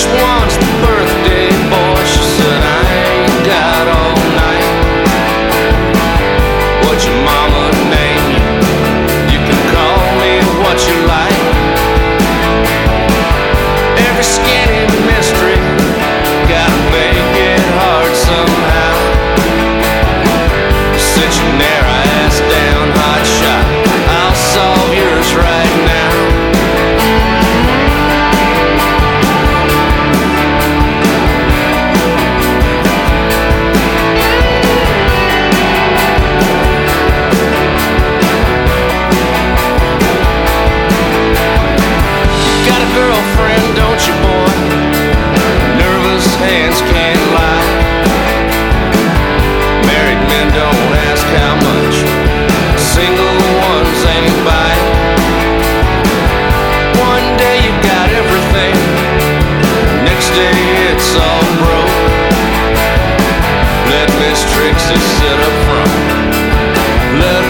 wants the birthday boy. She said, I ain't got all night. What's your mama name you? You can call me what you like. Every skinny mystery gotta make it hard somehow. Sit your narrow ass down, hot shot. I'll solve yours right now. Got a girlfriend, don't you, boy? Nervous hands can't lie. Married men don't ask how much. Single ones ain't buying. One day you got everything, next day it's all broke. Let Miss Trixie sit up front. Let